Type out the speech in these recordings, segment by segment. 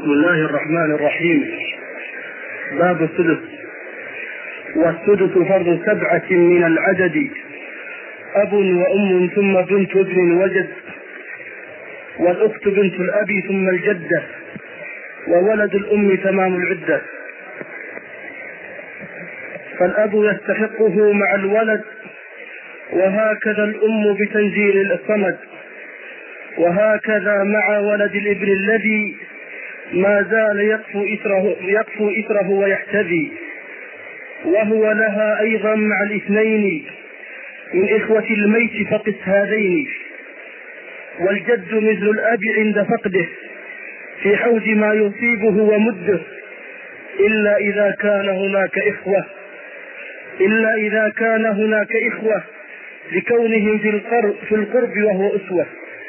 بسم الله الرحمن الرحيم. باب السدس. والسدس فرض 7 من العدد، أب وأم ثم بنت ابن وجد، والأخت بنت الأب ثم الجدة، وولد الأم تمام العدة. فالأب يستحقه مع الولد، وهكذا الأم بتنزيل الصمد، وهكذا مع ولد الابن الذي ما زال يقفو إثره ويحتذي، وهو لها أيضا مع الاثنين من إخوة الميت فقس هذين. والجد مثل الأب عند فقده في حوز ما يصيبه ومده، إلا إذا كان هناك إخوة لكونهم في القرب وهو أسوة،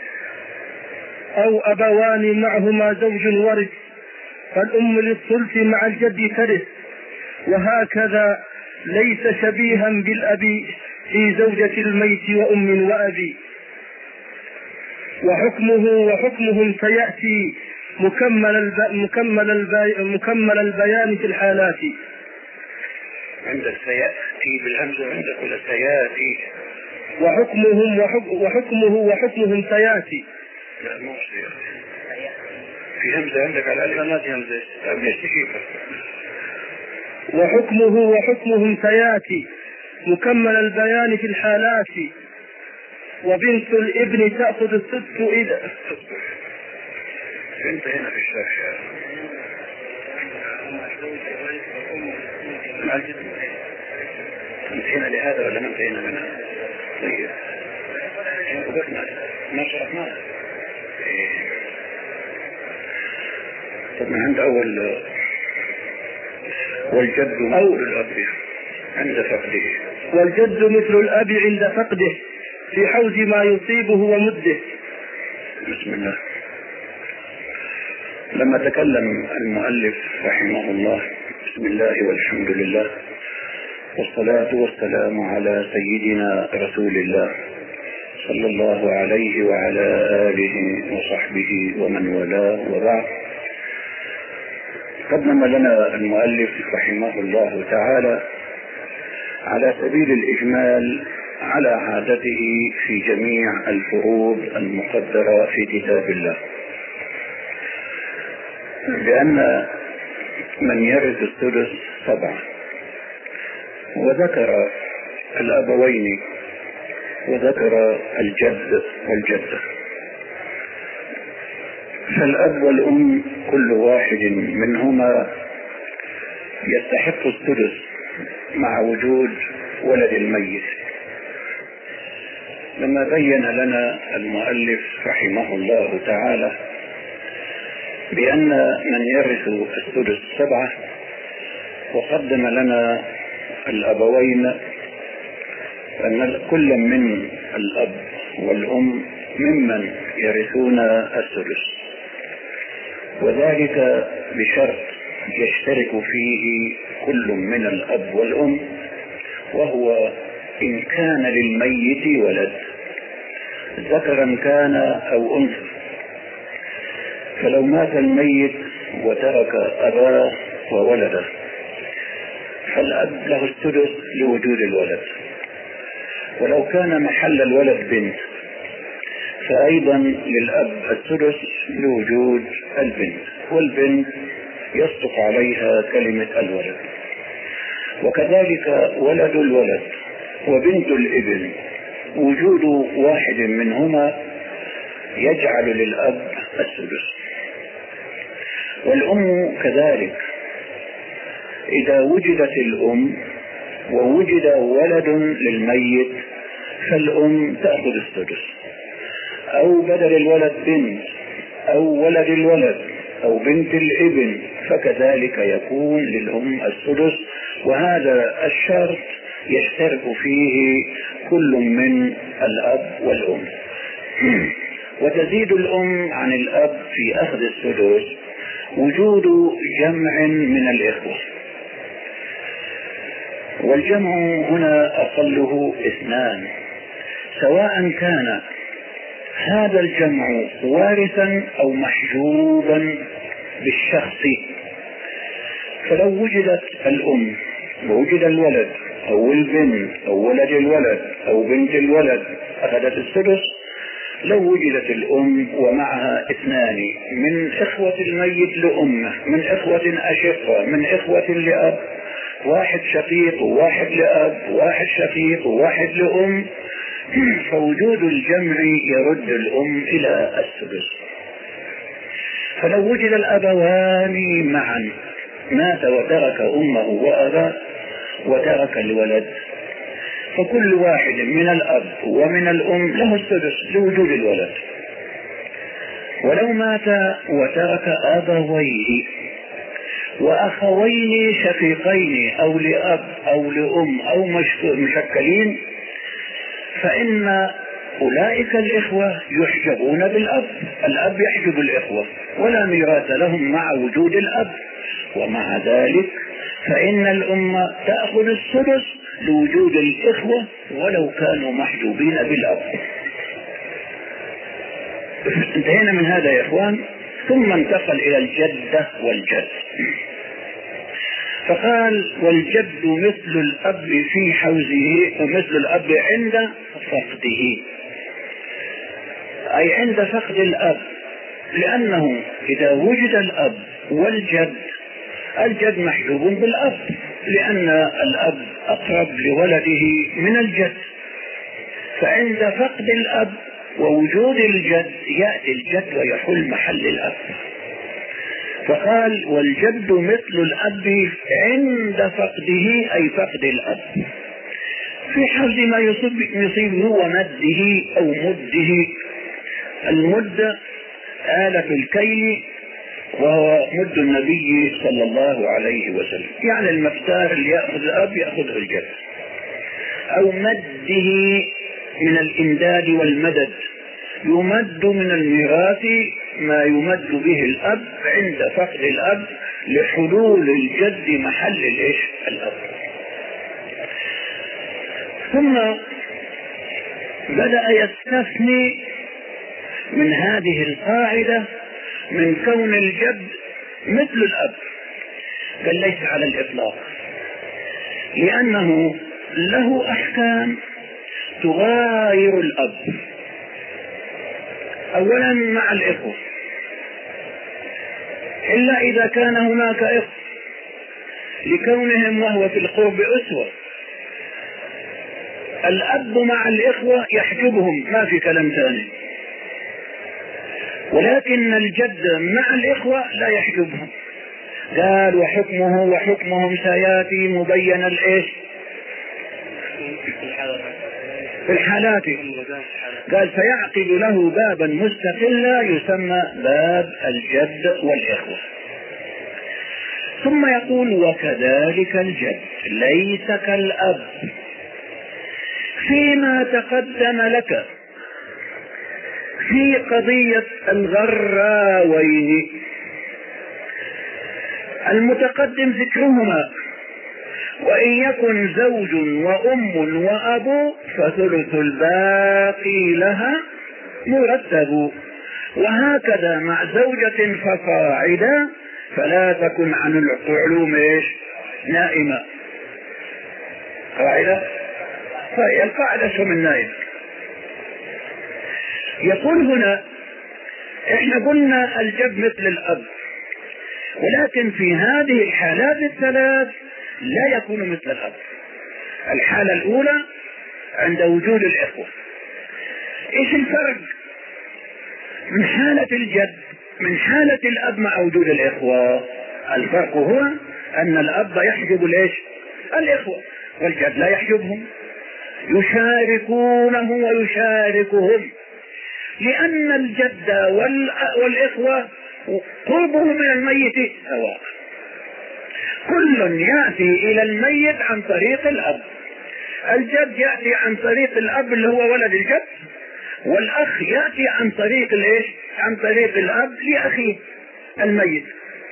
أو أبوان معهما زوج ورث، فالأم للثلث مع الجد ترث. وهكذا ليس شبيها بالأب في زوجة الميت وأم وأبي. وحكمهم سيأتي مكمل البيان في الحالات. عندك سيأتي بالهمزة، عندك ولا سيأتي؟ وحكمهم سيأتي. لا مو سيأتي، في همزة عندك على الألف. ما في همزة. وحكمهم سيأتي مكمل البيان في الحالات. وبنت الابن تأخذ السدس إذا انت هنا في الشرح انت هنا لهذا ولا ما انت هنا منها؟ طيب ما شرحناه. طبعا عند أول والجد مثل الأب عند فقده. والجد مثل الأب عند فقده في حوز ما يصيبه ومده. بسم الله. لما تكلم المؤلف رحمه الله: بسم الله والحمد لله والصلاة والسلام على سيدنا رسول الله صلى الله عليه وعلى آله وصحبه ومن والاه، وبعد. قدم لنا المؤلف رحمه الله تعالى على سبيل الإجمال على عادته في جميع الفروض المقدرة في كتاب الله، بأن من يرث السدس 7، وذكر الأبوين وذكر الجد والجدة. فالأب والأم كل واحد منهما يستحق السدس مع وجود ولد الميت. لما بين لنا المؤلف رحمه الله تعالى بأن من يرث السدس 7، وقدم لنا الأبوين، أن كل من الأب والأم ممن يرثون السدس، وذلك بشرط يشترك فيه كل من الأب والأم، وهو إن كان للميت ولد ذكرا كان أو أنثى. فلو مات الميت وترك أباه وولده فالأب له السدس لوجود الولد، ولو كان محل الولد بنت فأيضا للأب السدس لوجود البنت، والبنت يصدق عليها كلمة الولد. وكذلك ولد الولد وبنت الابن، وجود واحد منهما يجعل للأب السدس. والأم كذلك، إذا وجدت الأم ووجد ولد للميت فالأم تأخذ السدس، أو بدل الولد بنت، أو ولد الولد، أو بنت الابن، فكذلك يكون للأم السدس. وهذا الشرط يشترك فيه كل من الأب والأم. وتزيد الأم عن الأب في أخذ السدس وجود جمع من الإخوة، والجمع هنا أقله 2، سواء كان هذا الجمع وارثا أو محجوبا بالشخص. فلو وجدت الأم ووجد الولد أو البنت أو ولد الولد أو بنت الولد أخذت السدس. لو وجدت الأم ومعها اثنان من إخوة الميت لأمه، من إخوة أشقة، من إخوة لأب، واحد شقيق وواحد لأب، واحد شقيق وواحد لأم، فوجود الجمع يرد الأم إلى السدس. فلو وجد الأبوان معا، مات وترك أمه وأباه وترك الولد، فكل واحد من الأب ومن الأم له السدس لوجود الولد. ولو مات وترك أبويه وأخوين شقيقين أو لأب أو لأم أو مشكلين، فإن أولئك الإخوة يحجبون بالأب، الأب يحجب الإخوة ولا ميراث لهم مع وجود الأب. ومع ذلك فإن الأم تأخذ السدس لوجود الإخوة ولو كانوا محجوبين بالأب. انتهينا من هذا يا إخوان. ثم انتقل إلى الجدة والجد، فقال والجد مثل الأب في حوزه ومثل الأب عند فقده، أي عند فقد الأب، لأنه إذا وجد الأب والجد، الجد محجوب بالأب لأن الأب أقرب لولده من الجد، فعند فقد الأب ووجود الجد يأتي الجد ويحل محل الأب. فقال والجد مثل الأب عند فقده، أي فقد الأب، في حال ما يصيبه ومده أو مده. المد آلة الكيل وهو مد النبي صلى الله عليه وسلم، يعني المقدار اللي يأخذ الأب يأخذه الجد. أو مده من الإمداد والمدد، يمد من الميراث ما يمد به الأب عند فقد الأب لحلول الجد محل الأب. ثم بدأ يستثني من هذه القاعدة من كون الجد مثل الأب، بل ليس على الإطلاق، لأنه له أحكام تغاير الأب. أولا مع الإخوة، إلا إذا كان هناك إخوة لكونهم وهو في القرب أسوة، الأب مع الإخوة يحجبهم، ما في كلام ثاني. ولكن الجد مع الإخوة لا يحجبهم. قال وحكمه وحكمهم سياتي مبين الإيش في الحالات. قال فيعقد له بابا مستقلا يسمى باب الجد والإخوة. ثم يقول وكذلك الجد ليس كالأب فيما تقدم لك في قضية الغراوين. المتقدم ذكرهما، وإن يكن زوج وأم وأب فثلث الباقي لها مرتب، وهكذا مع زوجة فصاعدا فلا تكن عن العلوم نائمة. قاعدة، فهي القاعدة شو من نائم. يقول هنا احنا قلنا الجد مثل الأب، ولكن في هذه الحالات الثلاث لا يكون مثل الأب. الحالة الأولى عند وجود الإخوة. إيش الفرق من حالة الجد من حالة الأب مع وجود الإخوة؟ الفرق هو أن الأب يحجب الإخوة، والجد لا يحجبهم، يشاركونه ويشاركهم، لأن الجد والإخوة قربهم من الميت سواء. كل يأتي إلى الميت عن طريق الأب. الجد يأتي عن طريق الأب اللي هو ولد الجد، والأخ يأتي عن طريق عن طريق الأب لأخيه الميت،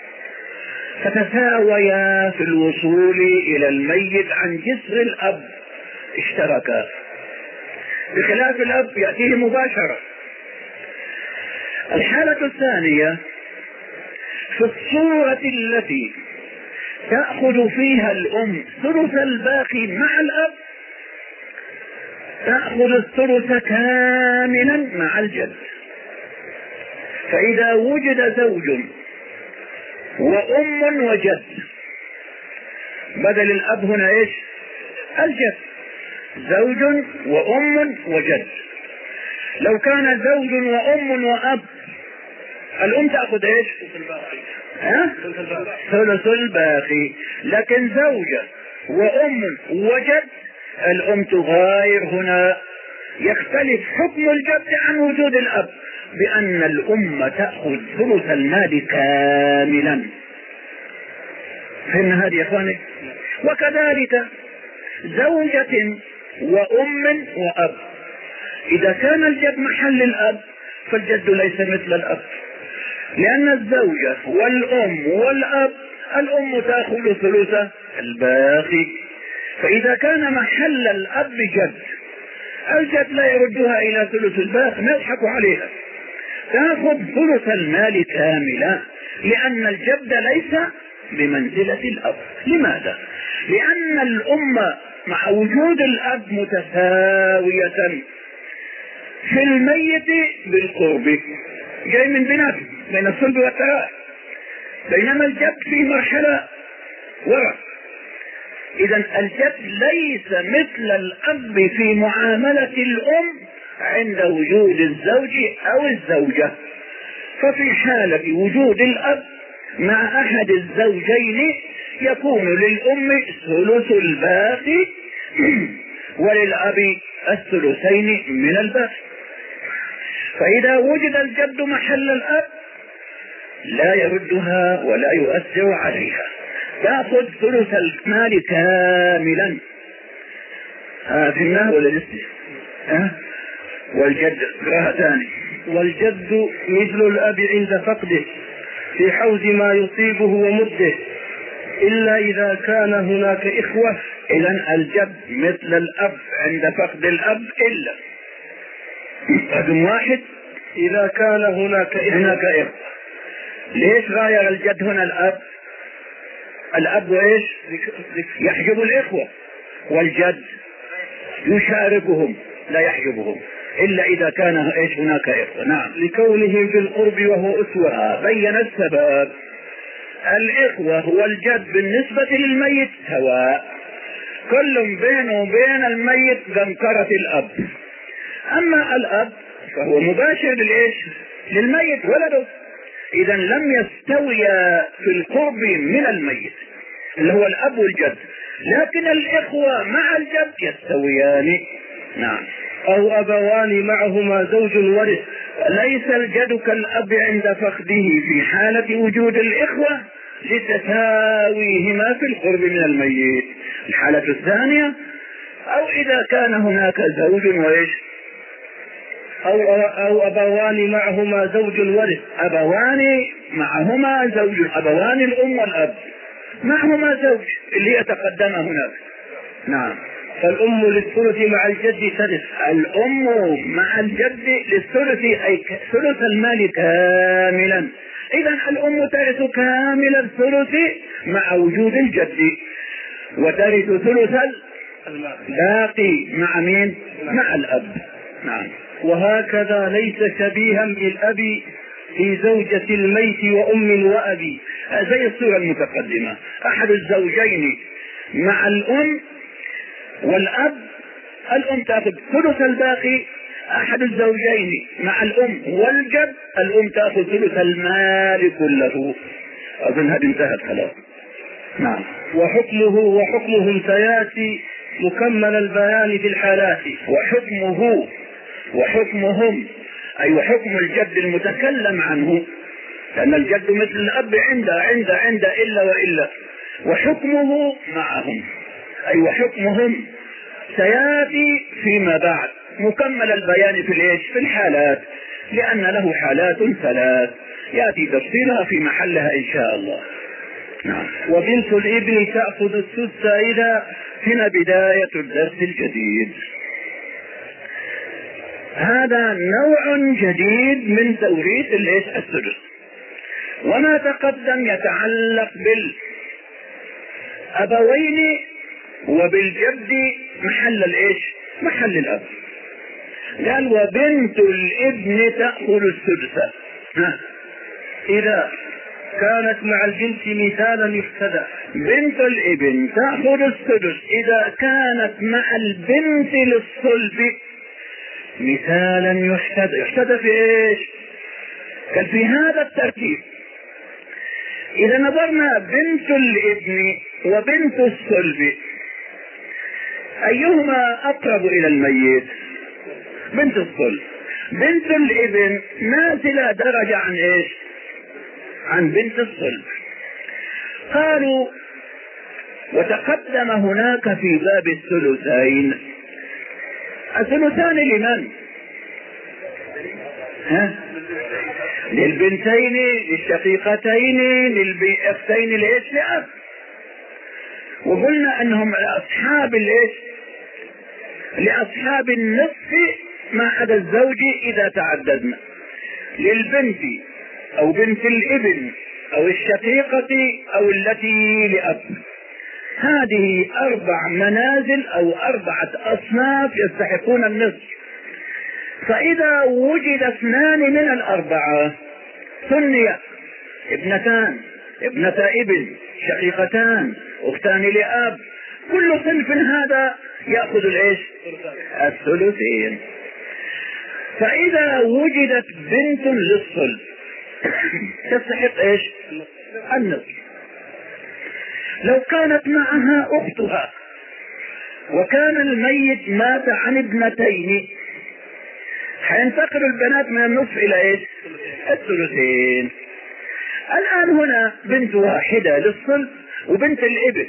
فتساويا في الوصول إلى الميت عن جسر الأب، اشتركا، بخلاف الأب يأتيه مباشرة. الحالة الثانية في الصورة التي تأخذ فيها الأم ثلث الباقي مع الأب تأخذ الثلث كاملا مع الجد. فإذا وجد زوج وأم وجد، بدل الأب هنا إيش؟ الجد. زوج وأم وجد. لو كان زوج وأم وأب الأم تأخذ إيش؟ ثلث الباقي. لكن زوجة وأم وجد الأم تغاير هنا. يختلف حكم الجد عن وجود الأب بأن الأم تأخذ ثلث المال كاملا. فهمنا هذه يا إخواني؟ وكذلك زوجة وأم وأب، إذا كان الجد محل الأب فالجد ليس مثل الأب، لأن الزوجة والأم والأب الأم تأخذ ثلث الباقي. فإذا كان محل الأب جد الجد لا يردها إلى ثلث الباقي، ما يضحك عليها، تأخذ ثلث المال كاملا، لأن الجد ليس بمنزلة الأب. لماذا؟ لأن الأم مع وجود الأب متساوية في الميت بالقرب، جاي من بيناتهم بين الصلب والتراث، بينما الجد في مرحلة وراء. إذا الجد ليس مثل الأب في معاملة الأم عند وجود الزوج أو الزوجة. ففي حالة وجود الأب مع أحد الزوجين يكون للأم ثلث الباقي وللأب الثلثين من الباقي. فإذا وجد الجد محل الأب لا يردها ولا يؤثر عليها، تأخذ ثلث المال كاملا. فهمناه ولا لسه؟ والجد قراءة ثاني. والجد مثل الأب عند فقده في حوز ما يصيبه ومده، إلا إذا كان هناك إخوة. إذن الجد مثل الأب عند فقد الأب إلا رقم واحد إذا كان هناك إخوة. ليش غاير الجد هنا الأب؟ الأب وإيش؟ يحجب الإخوة، والجد يشاركهم لا يحجبهم إلا إذا كان إيش هناك إخوة. نعم، لكونهم في القرب وهو أسوة. بين السبب. الإخوة والجد بالنسبة للميت سواء، كل بينه وبين الميت ذنكرة الأب. أما الأب فهو مباشر للإيش؟ للميت ولده. إذا لم يستويا في القرب من الميت اللي هو الأب والجد، لكن الإخوة مع الجد يستويان. نعم. أو أبوان معهما زوج ورث. ليس الجد كالأب عند فقده في حالة وجود الإخوة لتساويهما في القرب من الميت. الحالة الثانية أو إذا كان هناك زوج وإيش؟ أو أبوان معهما زوج ورث. أبوان معهما زوج، أبوان الأم والأب معهما زوج اللي يتقدم هناك. نعم. فالأم للثلث مع الجد ترث. الأم مع الجد للثلث أي ثلث المال كاملا. إذا الأم ترث كامل الثلث مع وجود الجد، وترث ثلث الباقي مع مين؟ مع الأب. نعم. وهكذا ليس شبيها بالأب في زوجة الميت وأم وأبي. زي الصورة المتقدمة، أحد الزوجين مع الأم والأب، الأم تأخذ ثلث الباقي. أحد الزوجين مع الأم والجد الأم تأخذ ثلث المال كله. أظن هذه انتهت خلاص. نعم. وحكمهم سيأتي مكمل البيان في الحالات. وحكمهم أي وحكم الجد المتكلم عنه، لأن الجد مثل الأب عند إلا وإلا. وحكمه معهم أي وحكمهم سيأتي فيما بعد مكمل البيان في الحالات، لأن له حالات ثلاث يأتي تفصيلها في محلها إن شاء الله. نعم. وبنت الابن تأخذ السدس إذا. هنا بداية الدرس الجديد. هذا نوع جديد من توريث السدس. وما تقدم يتعلق بالأبوين وبالجد محل الايش؟ محل الأب. قال وبنت الابن تأخذ السدس إذا كانت مع البنت مثالا يفتدى. بنت الابن تأخذ السدس إذا كانت مع البنت للصلب مثالا يحتدى. يحتدى في ايش؟ قال في هذا الترتيب. إذا نظرنا بنت الابن وبنت الصلب أيهما أقرب إلى الميت؟ بنت الصلب. بنت الابن نازلة درجة عن ايش؟ عن بنت الصلب. قالوا وتقدم هناك في باب الثلثين. الثلثان لمن؟ للبنتين، للشقيقتين، للأختين لإيش؟ لأب. وقلنا أنهم أصحاب الإيش؟ لأصحاب النصف ما عدا الزوج إذا تعددنا. للبنت أو بنت الابن أو الشقيقة أو التي لأب. هذه 4 منازل أو 4 أصناف يستحقون النصف. فإذا وجد 2 من 4 ثني: ابنتان، ابنة ابن، شقيقتان، أختان لأب. كل صنف هذا يأخذ الايش؟ الثلثين. فإذا وجدت بنت للصلب تستحق ايش؟ النصف. لو كانت معها أختها وكان الميت مات عن ابنتين حينتقل البنات من النصف إلى ايش؟ الثلثين. الآن هنا بنت واحدة للصلب وبنت الابن.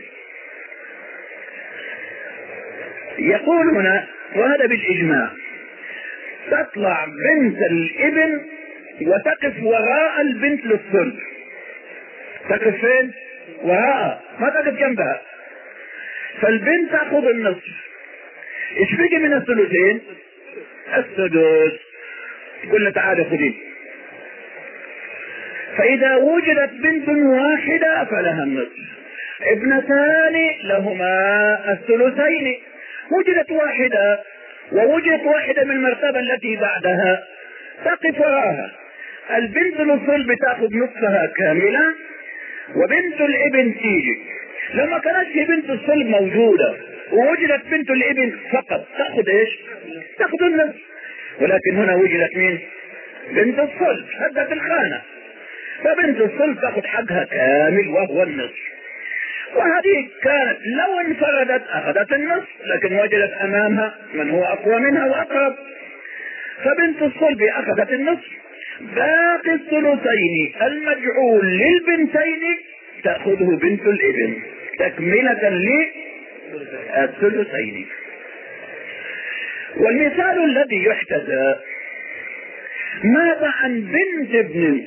يقول هنا وهذا بالإجماع تطلع بنت الابن وتقف وراء البنت للصلب. تقف فين؟ وراء، ما تقف جنبها. فالبنت تأخذ النصف. ايش بقي من الثلثين؟ السدس. قلنا تعالى خذين. فإذا وجدت بنت واحدة فلها النصف. ابنتان لهما الثلثين. وجدت واحدة ووجدت واحدة من المرتبة التي بعدها تقف وراها. البنت للصلب تأخذ نصفها كاملا وبنت الابن تيجي. لما كانت بنت الصلب موجودة ووجدت بنت الابن فقط تأخذ ايش؟ تأخذ النصف. ولكن هنا وجدت مين؟ بنت الصلب هدت الخانة. فبنت الصلب تأخذ حقها كامل وهو النصف. وهذه كانت لو انفردت أخذت النصف، لكن وجدت أمامها من هو أقوى منها وأقرب. فبنت الصلب أخذت النصف. باقي الثلثين المجعول للبنتين تأخذه بنت الابن تكملة للثلثين. والمثال الذي يحتذى ماذا عن بنت ابن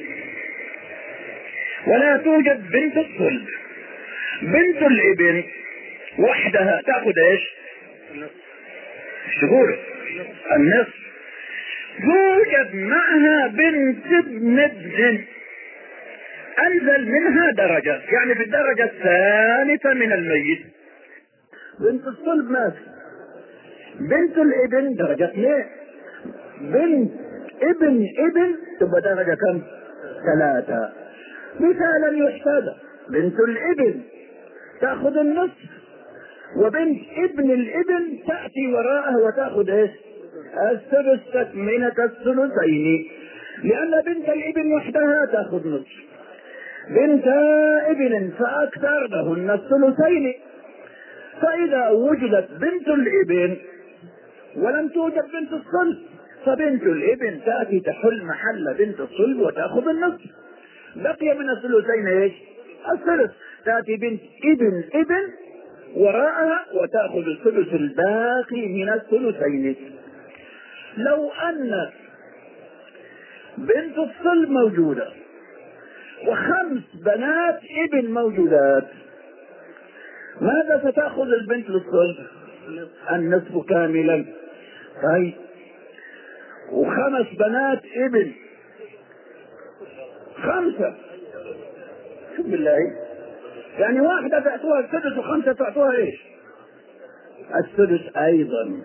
ولا توجد بنت الصلب؟ بنت الابن وحدها تأخذ ايش؟ شهور النصف. يوجد معها بنت ابن انزل منها درجة، يعني في الدرجة الثالثة من الميت. بنت الصلب ماشي، بنت الابن درجة 2، بنت ابن تبقى درجة كم؟ 3. مثالا يحتاج بنت الابن تأخذ النصف وبنت ابن الابن تأتي وراءه وتأخذ ايش؟ الثلث تكملة الثلثين. لأن بنت الابن وحدها تأخذ نصف. بنت ابن فأكثر لهن الثلثين. فإذا وجدت بنت الابن ولم توجد بنت الصلب فبنت الابن تأتي تحل محل بنت الصلب وتأخذ النصف. بقي من الثلثين ايش؟ الثلث. تأتي بنت ابن وراءها وتأخذ الثلث الباقي من الثلثين. لو أن بنت الصلب موجودة و5 بنات ابن موجودات ماذا ستأخذ البنت للصلب؟ النصف كاملا. طيب و5 بنات ابن 5 شوف بالله، يعني واحدة تعطوها السدس وخمسة تعطوها ايش؟ السدس ايضا.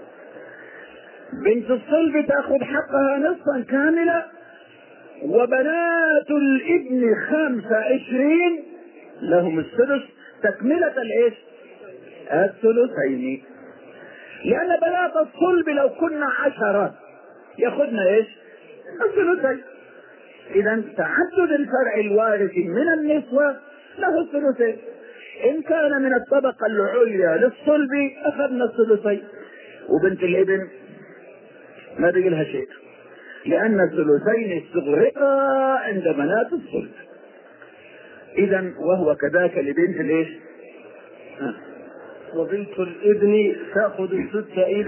بنت الصلب تأخذ حقها نصفا كاملا، وبنات الابن 25 لهم السدس تكملة الايش؟ الثلثين. لأن بنات الصلب لو كنا 10 يأخذنا ايش؟ الثلثين. إذا تعدد الفرع الوارث من النسوة له الثلثين. إن كان من الطبقة العليا للصلب أخذنا الثلثين، وبنت الابن ما بيجي لها شيء، لأن الثلثين استغرقا عند بنات الصلب. إذا وهو كذاك لبنت الايش؟ وبنت الابن تأخذ السدس إذا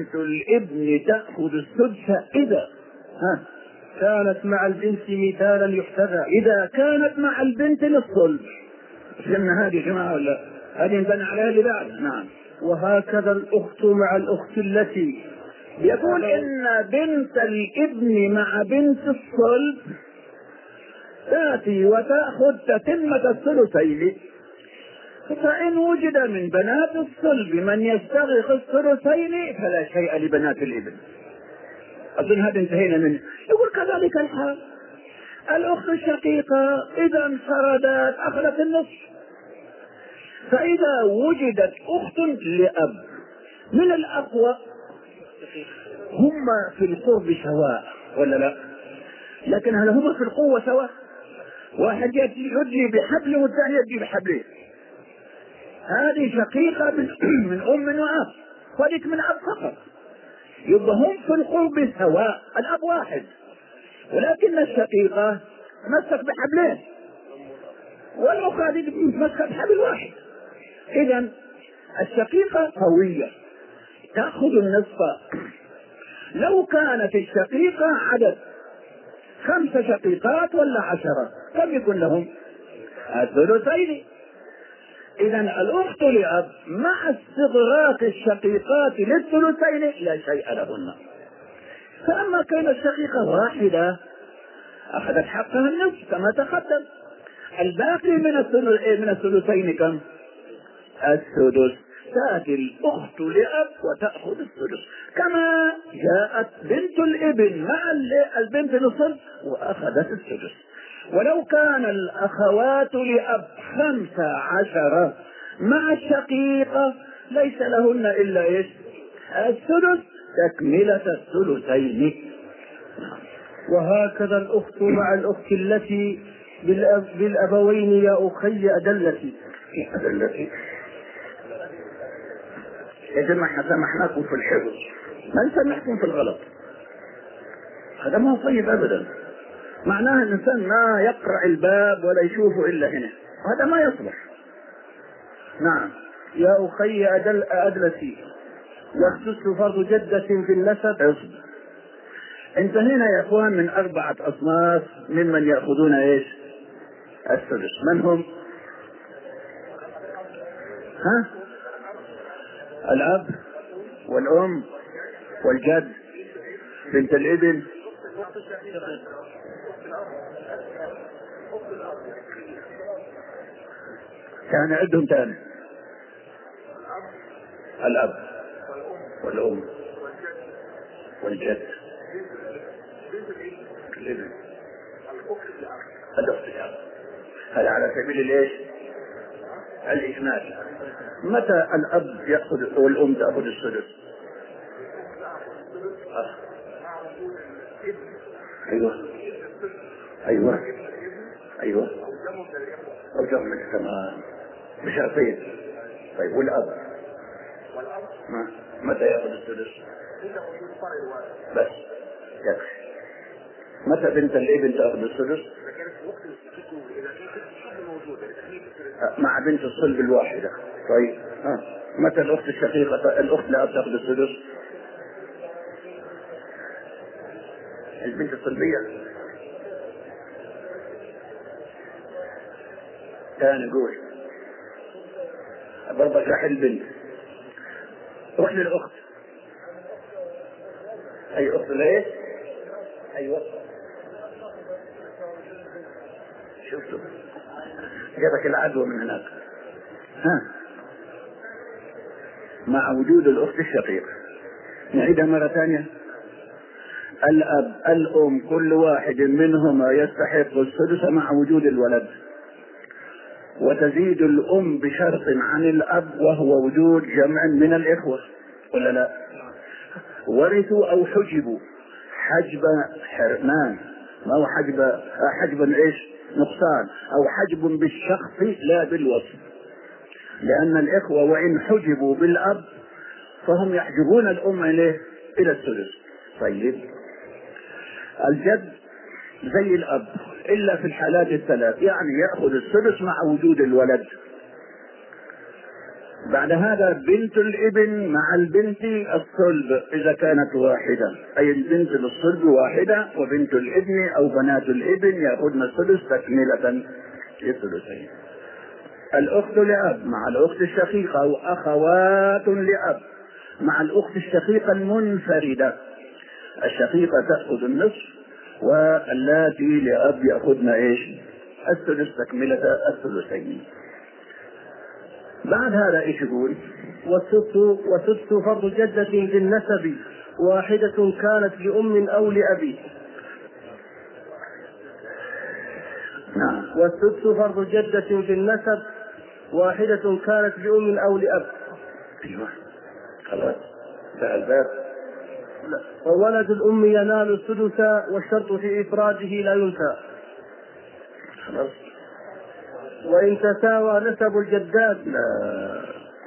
إذا كانت مع البنت مثالا يحتذى. إذا كانت مع البنت للصلب. فهمنا هذه يا جماعة ولا هذه نبنى عليها اللي بعدها؟ نعم. وهكذا الأخت مع الأخت التي، يقول إن بنت الابن مع بنت الصلب تأتي وتأخذ تتمة الثلثين. فإن وجد من بنات الصلب من يستغرق الثلثين فلا شيء لبنات الابن. أظن هذا انتهينا منه. يقول كذلك الحال الأخت الشقيقة إذا انفردت أخذت النصف. فإذا وجدت أخت لأب من الأقوى هم في القرب سواء ولا لا؟ لكن هل هم في القوة سواء؟ واحد يجي بحبل والثاني يجي بحبلين. هذه شقيقة من أم وأب، وذيك من أب فقط. يبقى هم في القرب سواء، الأب واحد، ولكن الشقيقة مسك بحبلين والأخرى هذه مسك بحبل واحد. إذا الشقيقة قوية تأخذ النصف. لو كانت الشقيقة عدد 5 شقيقات ولا 10 كم يكون لهم؟ الثلثين. إذا الأخت لأب مع استغراق الشقيقات للثلثين لا شيء لهن. فأما كان الشقيقة واحدة أخذت حقها النصف كما تقدم. الباقي من الثلثين كم؟ السدس. تأتي الأخت لأب وتأخذ السدس، كما جاءت بنت الابن مع البنت للصلب وأخذت السدس. ولو كان الأخوات لأب 15 مع الشقيقة ليس لهن إلا إيش؟ السدس تكملة الثلثين. وهكذا الأخت مع الأخت التي بالأبوين يا أخي أدلتي. يا جماعة سمحناكم في الحفظ، ما نسمحكم في الغلط. هذا ما هو طيب أبدا. معناه الإنسان ما يقرأ الباب ولا يشوفه إلا هنا، هذا ما يصلح. نعم. يا أخي أدلتي والسدس فرض جدة في النسب. اصبر. انتهينا يا اخوان من 4 أصناف ممن يأخذون ايش؟ السدس. من هم؟ الأب والأم والجد، بنت الابن، كان عندهم ثاني الأب والأم والجد، الابن، الأخت الأب. هذا على سبيل الايش؟ الإجمال. متى الأب يأخذ والأم تأخذ السدس؟ أيوة أو جمع من السماء بشرطين. طيب والأب متى يأخذ السدس؟ بس يكفي. متى بنت الابن تأخذ السدس؟ مع بنت الصلب الواحدة. طيب متى الأخت الشقيقة الأخت لا تأخذ السدس؟ البنت الصلبية. كان يقول برضه جاح البنت، روح للأخت. أي أخت ليش؟ أيوة شفتوا جابك العدوى من هناك. ها، مع وجود الأخت الشقيقة. نعيدها مرة ثانية. الأب الأم كل واحد منهما يستحق السدس مع وجود الولد، وتزيد الأم بشرط عن الأب وهو وجود جمع من الإخوة، ولا لا؟ ورثوا أو حجبوا حجب حرمان، ما هو حجب ايش؟ نقصان، أو حجب بالشخص لا بالوصف، لأن الإخوة وإن حجبوا بالأب فهم يحجبون الأم إليه إلى السدس. طيب الجد زي الأب إلا في الحالات الثلاث، يعني يأخذ السدس مع وجود الولد. بعد هذا بنت الابن مع البنت الصلب إذا كانت واحدة، أي البنت للصلب واحدة، وبنت الابن أو بنات الابن يأخذن السدس تكملة للثلثين. الأخت لأب مع الأخت الشقيقة أو أخوات لأب مع الأخت الشقيقة المنفردة، الشقيقة تأخذ النصف واللاتي لأب يأخذن ايش؟ الثلث تكملة الثلثين. بعد هذا ايش يقول؟ والسدس فرض جدة في النسب واحدة كانت لأم أو لأبي. نعم. والسدس فرض جدة في النسب واحدة كانت لأم أو لأب. ايوه خلاص ده الباب. وولد الأم ينال السدس والشرط في إفراده لا ينسى. خلاص. وإن تساوى نسب الجدات. لا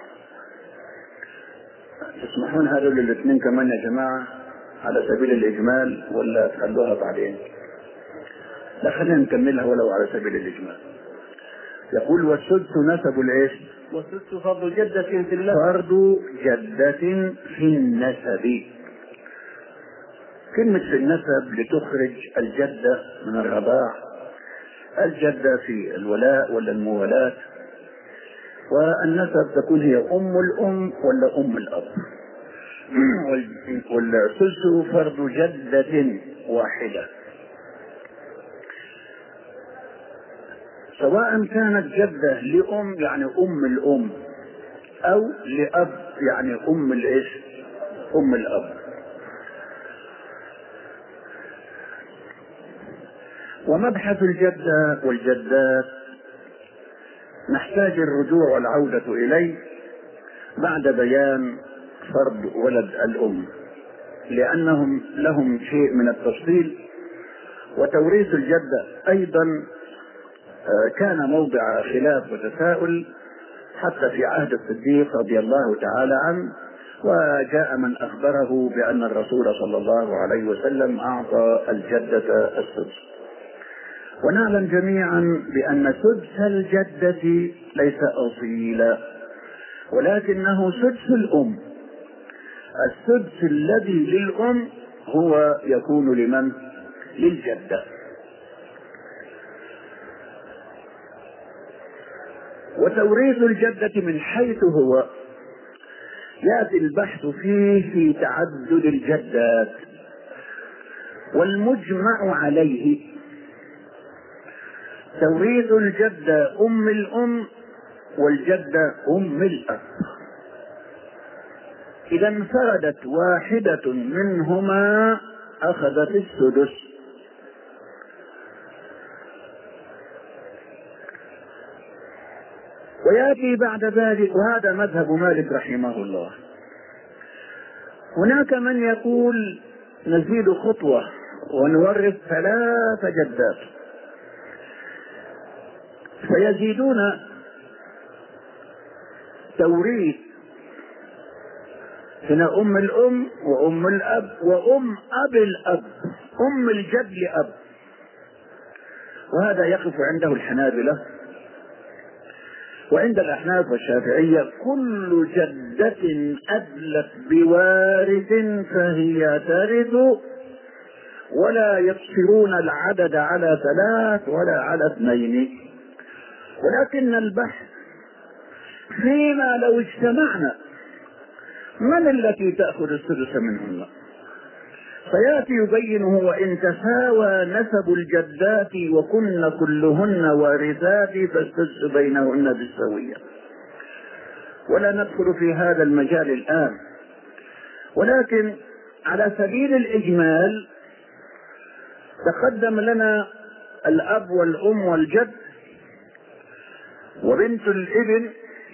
تسمحون هذول الاثنين كمان يا جماعة على سبيل الإجمال ولا تخلوها بعدين؟ لا خلينا نكملها ولو على سبيل الإجمال. يقول والسدس نسب الايش؟ والسدس فرض جدة في النسب. فرض جدة في النسب. كلمة في النسب لتخرج الجدة من الرضاع، الجدة في الولاء ولا الموالاة، والنسب تكون هي أم الأم ولا أم الأب. والسدس فرض جدة واحدة، سواء كانت جدة لأم يعني أم الأم أو لأب يعني أم الإيش؟ أم الأب. ومبحث الجدة والجدات نحتاج الرجوع والعودة إليه بعد بيان فرض ولد الأم، لأنهم لهم شيء من التفصيل. وتوريث الجدة أيضا كان موضع خلاف وتساؤل حتى في عهد الصديق رضي الله تعالى عنه، وجاء من أخبره بأن الرسول صلى الله عليه وسلم أعطى الجدة السدس. ونعلم جميعا بأن سدس الجدة ليس أصيلا، ولكنه سدس الأم. السدس الذي للأم هو يكون لمن؟ للجدة. وتوريث الجدة من حيث هو يأتي البحث فيه في تعدد الجدات، والمجمع عليه توريث الجدة أم الأم والجدة أم الأب. إذا انفردت واحدة منهما أخذت السدس. ويأتي بعد ذلك، وهذا مذهب مالك رحمه الله. هناك من يقول نزيد خطوة ونورث 3 جدات، فيزيدون توريث هنا أم الأم وأم الأب وأم أب الأب، أم الجد لأب. وهذا يقف عنده الحنابلة، وعند الأحناف والشافعية كل جدة أدلت بوارث فهي ترث، ولا يقصرون العدد على 3 ولا على 2. ولكن البحث فيما لو اجتمعنا من التي تأخذ السدس منهن؟ فيأتي يبينه: وإن تساوى نسب الجدات وكن كلهن وارثات فالسدس بينهن بالسوية. ولا ندخل في هذا المجال الآن، ولكن على سبيل الإجمال تقدم لنا الأب والأم والجد وبنت الابن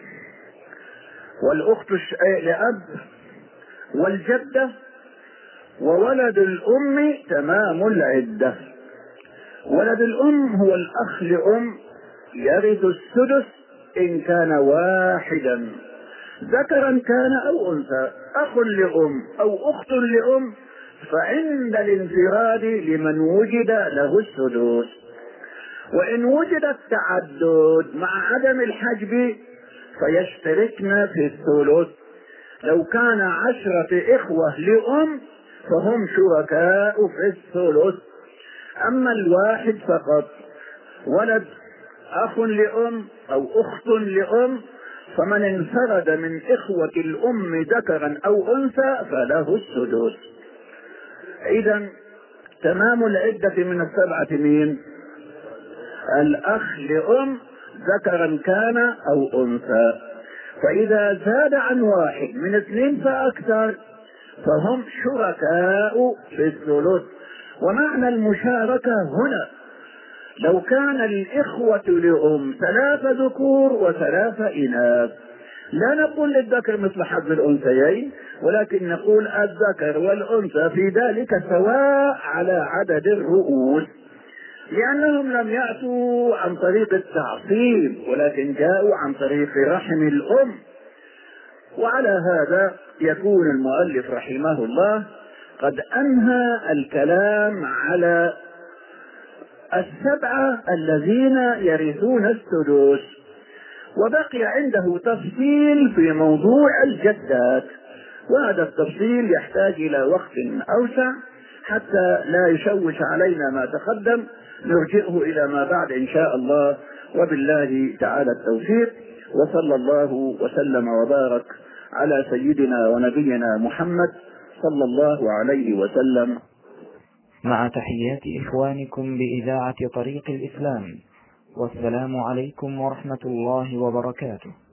والأخت لأب والجدة وولد الأم تمام العدة. ولد الأم هو الأخ لأم يرث السدس إن كان واحدا ذكرا كان أو أنثى. أخ لأم أو أخت لأم فعند الانفراد لمن وجد له السدس. وإن وجد التعدد مع عدم الحجب فيشتركن في الثلث. لو كان 10 إخوة لأم فهم شركاء في الثلث. أما الواحد فقط ولد أخ لأم أو أخت لأم فمن انفرد من إخوة الأم ذكرا أو أنثى فله السدس. إذا تمام العدة من السبعة مين؟ الأخ لأم ذكرا كان أو أنثى. فإذا زاد عن واحد من 2 فأكثر فهم شركاء في الثلث. ومعنى المشاركة هنا لو كان الإخوة لأم 3 ذكور و3 إناث لا نقول للذكر مثل حظ الأنثيين، ولكن نقول الذكر والأنثى في ذلك سواء على عدد الرؤوس، لأنهم لم يأتوا عن طريق التعصيب ولكن جاءوا عن طريق رحم الأم. وعلى هذا يكون المؤلف رحمه الله قد أنهى الكلام على 7 الذين يرثون السدس، وبقي عنده تفصيل في موضوع الجدات، وهذا التفصيل يحتاج إلى وقت أوسع حتى لا يشوش علينا ما تقدم، نرجئه إلى ما بعد إن شاء الله. وبالله تعالى التوفيق، وصلى الله وسلم وبارك على سيدنا ونبينا محمد صلى الله عليه وسلم. مع تحيات إخوانكم بإذاعة طريق الإسلام، والسلام عليكم ورحمة الله وبركاته.